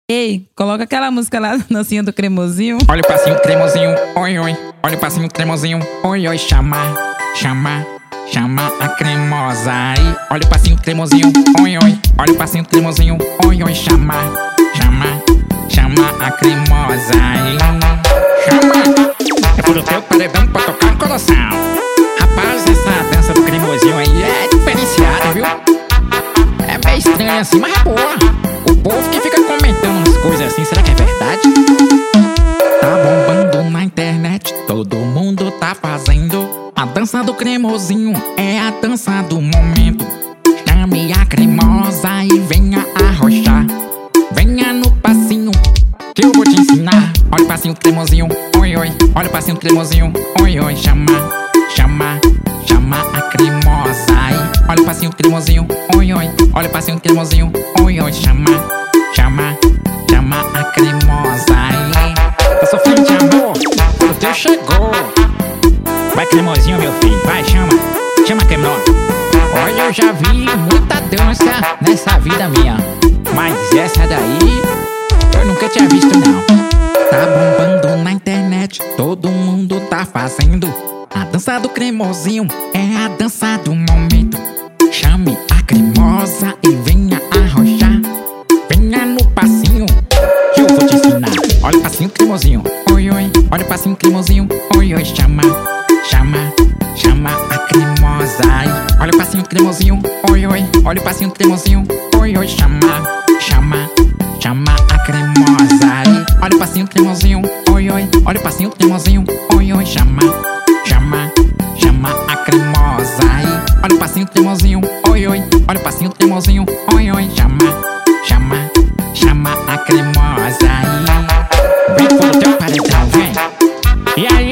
Ei, coloca aquela música lá, dancinha do cremosinho. Olha o passinho cremosinho, oi, oi. Olha o passinho cremosinho, oi, oi. Chama, chama, chama a cremosa aí. Olha o passinho cremosinho, oi, oi. Olha o passinho cremosinho, oi, oi. Chama, chama, chama a cremosa aí. Chama, é por o teu paredão pra tocar o coração. Rapaz, essa dança do cremosinho aí é diferenciada, viu? É meio estranha assim, mas é boa. O povo que fica comentando umas coisas assim, será que é verdade? Tá bombando na internet, todo mundo tá fazendo. A dança do cremosinho é a dança do momento. Chame a cremosa e venha arrochar. Venha no passinho que eu vou te ensinar. Olha o passinho cremosinho, oi, oi. Olha o passinho cremosinho, oi, oi. Chama, chama, chama a cremosa aí. Olha o passinho cremosinho, oi, oi. Olha o passinho cremosinho, oi, oi. Chama, chama, chama a cremosa aí. Tá sofrendo de amor? O teu chegou. Vai cremosinho, meu filho, vai, chama. Chama a cremosa. Olha, eu já vi muita dança nessa vida minha, mas essa daí eu nunca tinha visto não. Tá bombando na internet, todo mundo tá fazendo. A dança do cremosinho é a dança do momento. Chame a cremosa e venha arrochar. Venha no passinho que eu vou te ensinar. Olha o passinho cremosinho, oi, oi. Olha o passinho cremosinho, oi, oi. Chama, chama, chama a cremosa aí. Olha o passinho cremosinho, oi, oi. Olha o passinho cremosinho, oi, oi. Chama, chama, chama a cremosa aí. Olha o passinho cremosinho, oi, oi. Olha o passinho cremosinho, oi, oi. Chama, chama, chama a cremosa aí. Olha o passinho cremosinho, oi, oi. Olha o passinho cremosinho, oi, oi. Chama, chama, chama a cremosa aí. Vem pro teu paredão, vem. E aí?